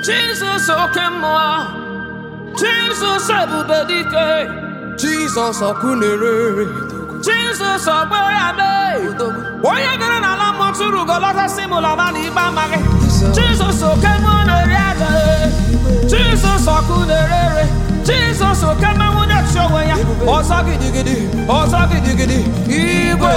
Jesus, okay, moi. Jesus, everybody. Jesus, okunere. Jesus, oboyame. Oya gara na la monturu golota simula mani bamage. Jesus, okay, monoriade. Jesus, okunere. Jesus, okay, mamunya choweya. Osagi digidi, igwe.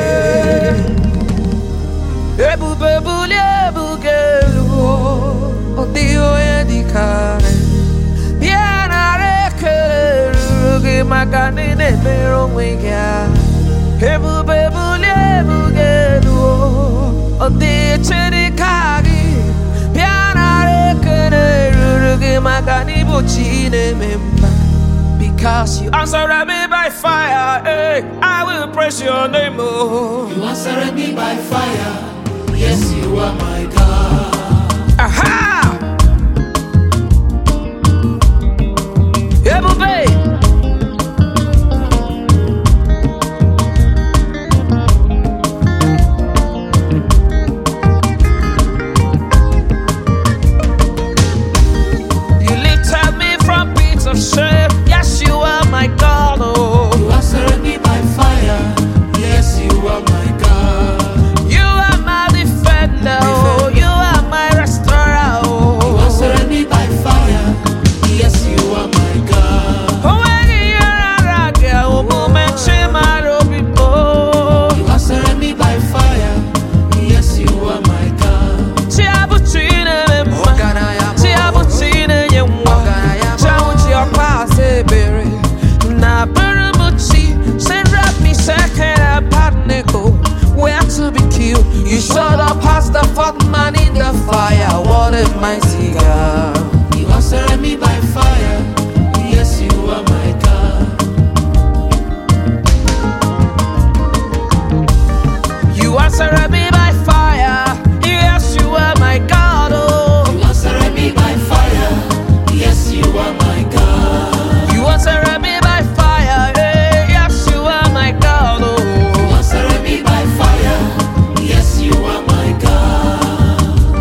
Ebube bulie bugelu. Odio edikare. Piana reke rugi makani ne pero mwingia. Ebube bulie bugelu. Odio chedikari. Piana reke rugi makani buchine memba. Because you answered me by fire, eh, I will praise your name, oh. You answered me by fire. Yes, you are my God. Aha! Ebube! You lifted me from pits of shame. Yes, you are my God, oh. You answered me by fire. Yes, you are my God. You are my defender, oh. You are my restorer, oh. You answered me by fire. Yes, you are my God. Oh, when you are a girl, moment she might be bold. You answered me by fire. Yes, you are my God. She abuchine memma. She abuchine yemwa. Chauchi opase bere. Na beramuchi. Send rap me second a partneko. Where to be killed? You showed up past the fourth man in the fire. What a mighty God. You answered me by fire. Yes, you are my God. You answered me by fire. Yes, you are my God. Oh. You answered me by fire. Yes, you are my God. You answered me by fire. Hey, yes, you are my God. You Oh. answered me by fire. Yes, you are my God.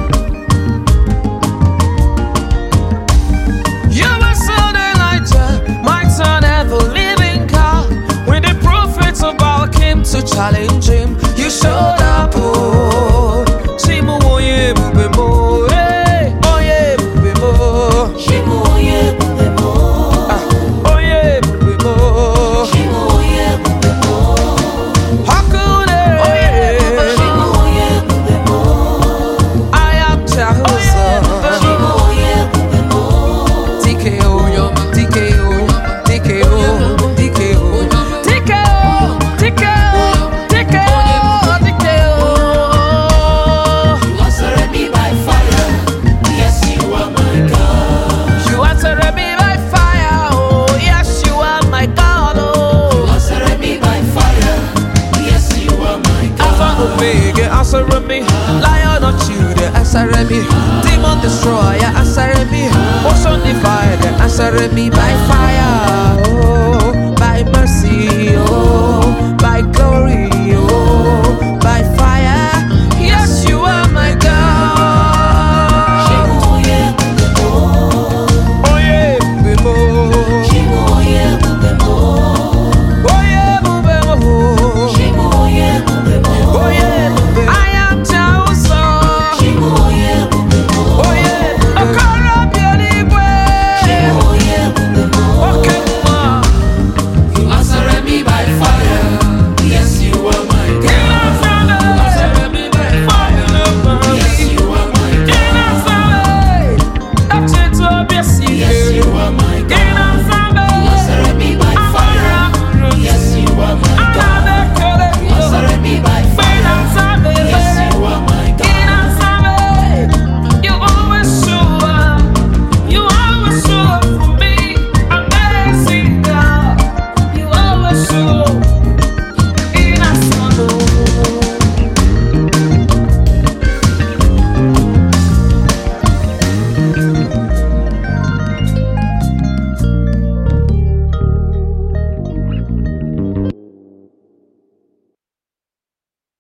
You were son Elijah, my son and the living God. When the prophets of Baal came to challenge him, you showed up. Oh, Shimu oye bubemo, hey, oye bubemo, Shimu oye bubemo. oye bubemo. Shimu oye bubemo. Hakune, Shimu oye bubemo. I am Jehovah. Shimu oye bubemo. TKO, TKO, TKO, TKO, TKO, TKO, TKO. You answered me by fire. Yes, you are my God. You answered me by fire, oh yes, you are my God, You oh. answered me by fire. Yes, you are my Alpha God. Omega, answer me. Lion of Judah, answer me. Demon destroyer, answer me. Ocean divider, answer me by fire.